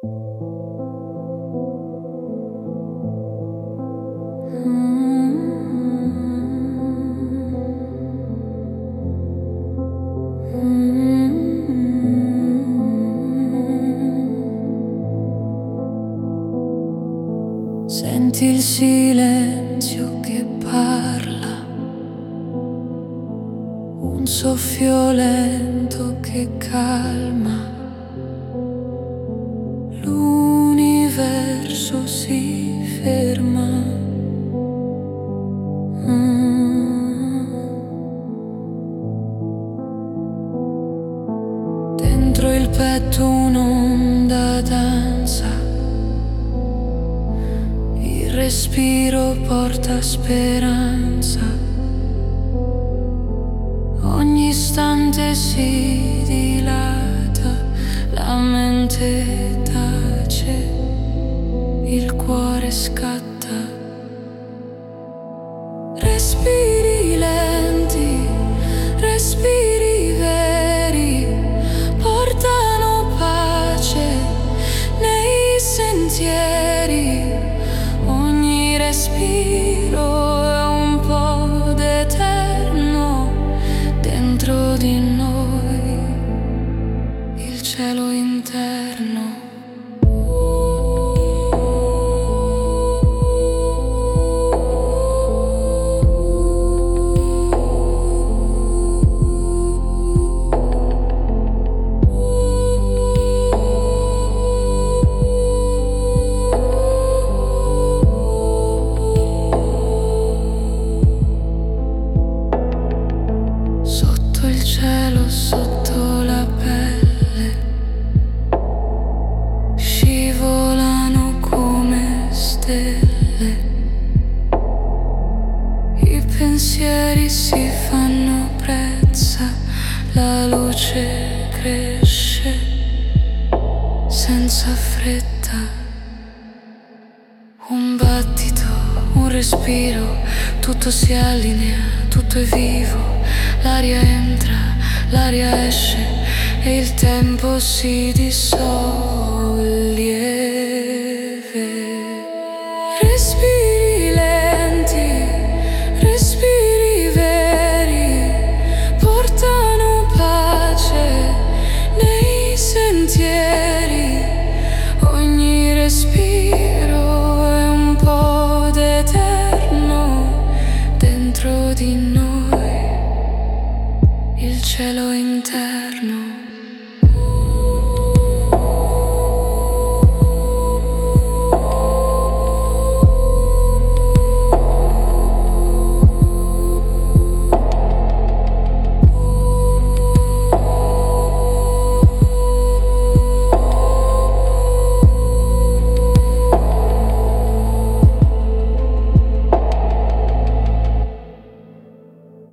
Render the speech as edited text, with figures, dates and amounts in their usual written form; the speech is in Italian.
Senti il silenzio che parla, un soffio lento che calma, l'universo si ferma. Dentro il petto un'onda danza, il respiro porta speranza, ogni istante si dilata, la mente tace, il cuore scatta. Respiri lenti, respiri veri, portano pace nei sentieri. Ogni respiro è un po' d'eterno dentro di noi, il cielo interno. Sotto il cielo, sotto la pelle, scivolano come stelle. I pensieri si fanno brezza, la luce cresce senza fretta. Un battito, un respiro, tutto si allinea, tutto è vivo. L'aria entra, l'aria esce e il tempo si dissolve.